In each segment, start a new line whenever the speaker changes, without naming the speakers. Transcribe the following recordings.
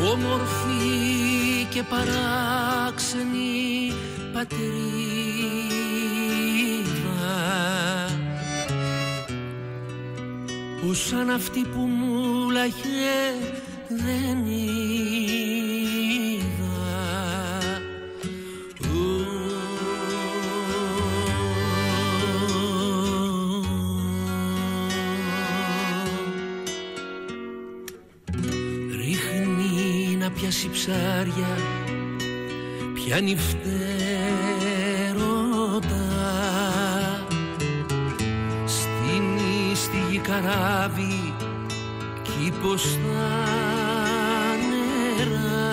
όμορφη και παράξενη πατρίδα, που σαν αυτή που μου λαγε δεν είδα. Ρίχνει να πιάσει ψάρια, πιάνει φτερότα, στείνει στη γη καράβι κήπος στα νερά.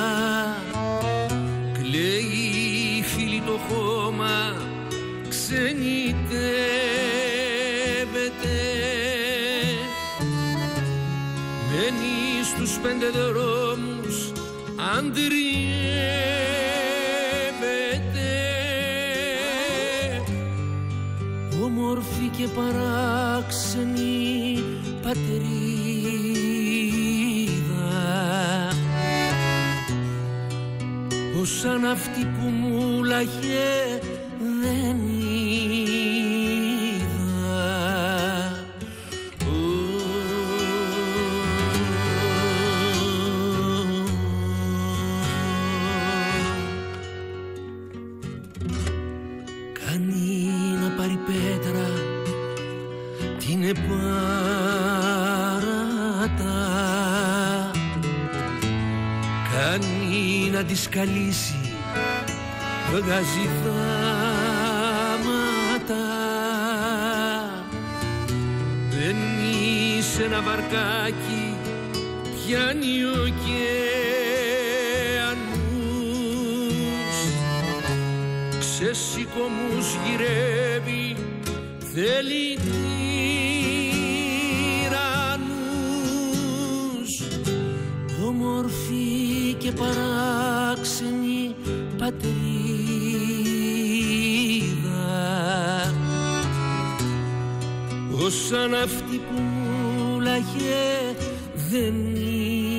Κλαίει φίλη το χώμα, ξενιτεύεται, μένει στους 5 δρόμους, αντριεύεται. Όμορφη και παράξενη πατρίδα, πως σαν αυτή που μου λαγε δεν είδα. Κάνει να πάρει πέτρα την επάρατα, κάνει να τη σκαλίσει, βγάζει θάματα. Μπαίνει σε ένα βαρκάκι, πιάνει ωκεανούς, ξεσηκωμούς γυρεύει, θέλει τυραννούς. Όμορφη και παράξενη πατρίδα, ως σαν αυτή που μου λαγε δεν είναι.